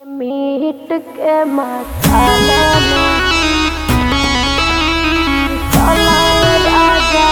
Meat के मसाला राजा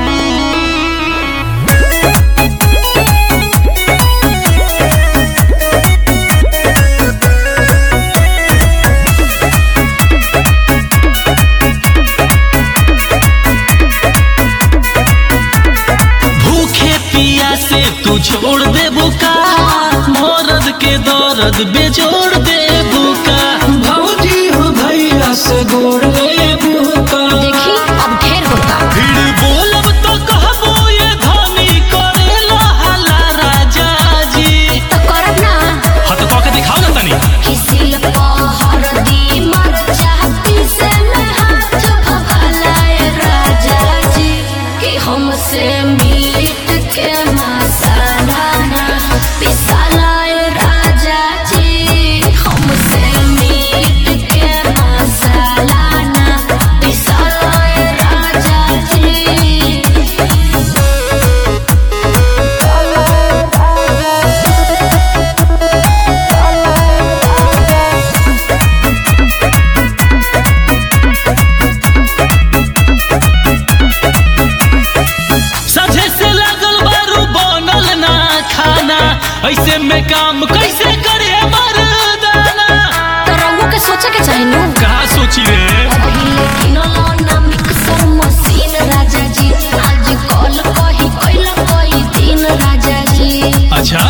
भूखे पिया से तू छोड़ दे बुका मौरद के दौरद बेजोड़ दे बुका भौजी हो भैया से गोड़ ले बुका। देखी अब ढेर होता फिर बोलब तो कहबो ये धनी करेला हला राजा जी तो करब ना हाँ तो कह के दिखाओ ना तनी किसी हरदी मरचा पीसे में हाथ भभलाए राजा जी कि हमसे मीट के मसाला ना पिसालाए राजा जी हमसे मीट के मसाला ना पिसालाए राजा जी सजे से लागल बारू बनल ना खाना ऐसे में काम कैसे करे मर्दाना तो रंगों के सोचे के चाहिए नु कहा सोची रे पहिले किनलो ना मिक्सर मशीन राजा जी आज कल कही कइला कई दिन राजा जी अच्छा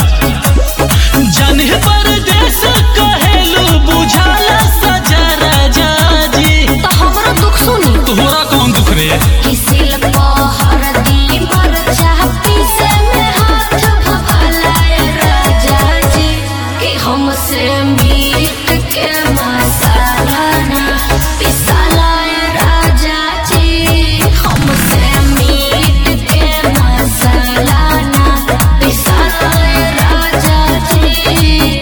जाने परदेस कहेलू बुझाला सजा राजा जी तो हमरा दुख सुनी तोहरा कौन दुख रे किसिल हरदी मरचा पीसे में हाथ भभलाए राजा जी कि हमसे मीट के मसाला ना पिसालाए राजा जी हमसे मीट के मसाला ना पिसालाए राजा जी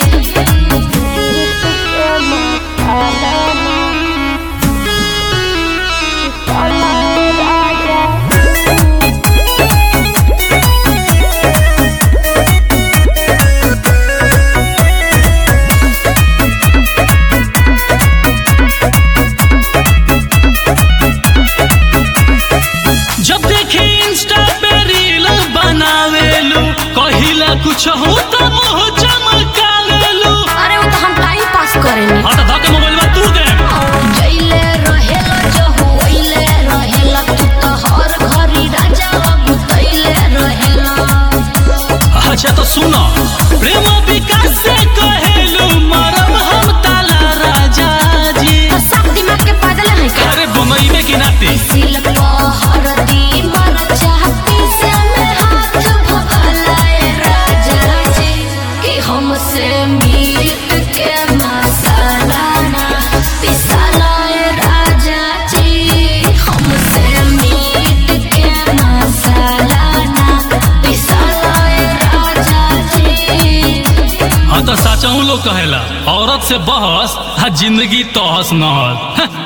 जब देखी इंस्टा पे रील बनावेलू कहिला कुछ हो तो मुंह चमकावेलू अरे वो तो हम टाइम पास करेनी हाँ तो धके मोबाइलवा तू दे जइले रहेला जो होइले रहेला तू तो हर घरी राजा गुतैले रहेला अच्छा तो सुनो प्रेम विकास से कहेलू मरम हम ताला राजा जी तो सब दिमाग के पागल है क्या अरे बम्बई में की नाती सिल हरदी मरचा पीसे में हाथ भभलाए राजा जी कि हमसे मीट के मसाला ना पिसालाए राजा जी हमसे मीट के मसाला ना पिसालाए राजा जी हाँ तो सचाऊ लोग कहेला औरत से बहस जिंदगी तहस नहस